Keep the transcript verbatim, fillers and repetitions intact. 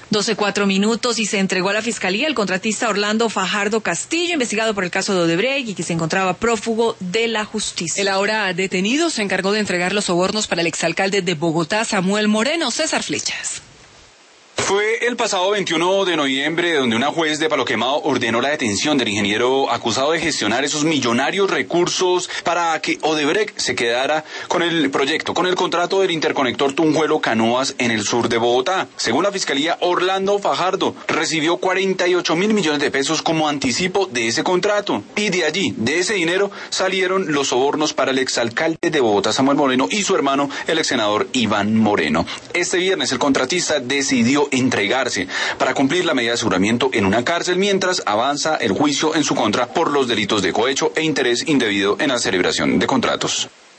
doce cuatro minutos y se entregó a la Fiscalía el contratista Orlando Fajardo Castillo, investigado por el caso de Odebrecht y que se encontraba prófugo de la justicia. El ahora detenido se encargó de entregar los sobornos para el exalcalde de Bogotá, Samuel Moreno. César Flechas. Fue el pasado veintiuno de noviembre donde una juez de Palo Quemado ordenó la detención del ingeniero acusado de gestionar esos millonarios recursos para que Odebrecht se quedara con el proyecto, con el contrato del interconector Tunjuelo-Canoas en el sur de Bogotá. Según la Fiscalía, Orlando Fajardo recibió cuarenta y ocho mil millones de pesos como anticipo de ese contrato. Y de allí, de ese dinero, salieron los sobornos para el exalcalde de Bogotá, Samuel Moreno, y su hermano, el exsenador Iván Moreno. Este viernes el contratista decidió entregarse para cumplir la medida de aseguramiento en una cárcel mientras avanza el juicio en su contra por los delitos de cohecho e interés indebido en la celebración de contratos.